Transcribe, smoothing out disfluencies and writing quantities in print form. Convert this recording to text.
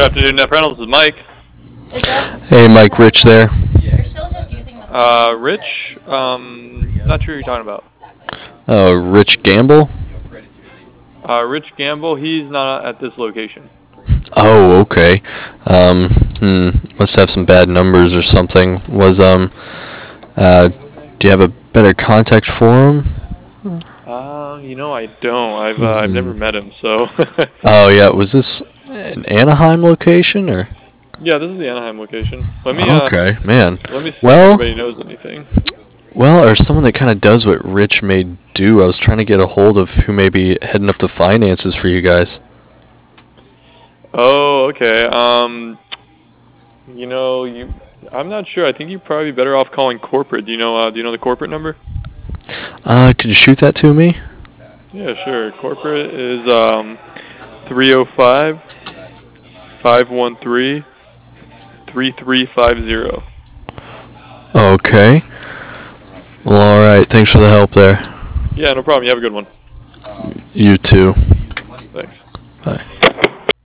afternoon, Net Rental. This is Mike. Hey, Mike, Rich there. Rich? Not sure who you're talking about. Rich Gamble? Rich Gamble, he's not at this location. Oh, okay. Must have some bad numbers or something. Do you have a better contact for him? I don't. I've never met him, so. Oh, yeah. Was this an Anaheim location, or? Yeah, this is the Anaheim location. Okay, man. Let me see Well, if anybody knows anything. Well, or someone that kind of does what Rich may do. I was trying to get a hold of who may be heading up the finances for you guys. Oh, okay. I'm not sure. I think you're probably better off calling corporate. Do you know the corporate number? Could you shoot that to me? Yeah, sure. Corporate is 305 513 3350. Okay. Well, all right. Thanks for the help there. Yeah, no problem. You have a good one. You too. Thanks. Bye.